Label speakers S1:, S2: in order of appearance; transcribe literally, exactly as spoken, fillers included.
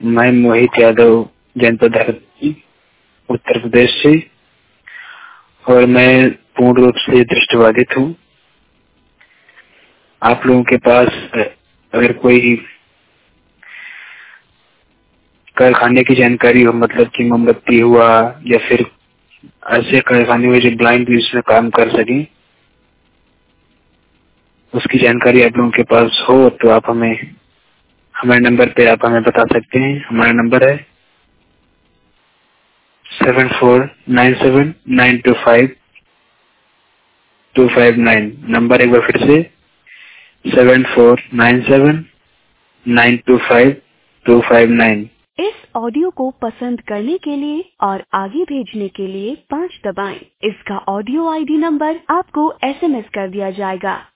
S1: मैं मोहित यादव जनपद हरदोई उत्तर प्रदेश से और मैं पूर्ण रूप से दृष्टिबाधित हूँ। आप लोगों के पास अगर कोई कारखाने की जानकारी हो, मतलब कि मोमबत्ती हुआ या फिर ऐसे कारखाने हुए जो ब्लाइंड भी उसमें काम कर सके, उसकी जानकारी आप लोगों के पास हो तो आप हमें हमारे नंबर पे आप हमें बता सकते हैं। हमारा नंबर है seven four nine seven nine two five two five nine. Number एक बार फिर से seven four nine seven nine two five two five nine.
S2: इस ऑडियो को पसंद करने के लिए और आगे भेजने के लिए पाँच दबाएं। इसका ऑडियो आईडी नंबर आपको एसएमएस कर दिया जाएगा।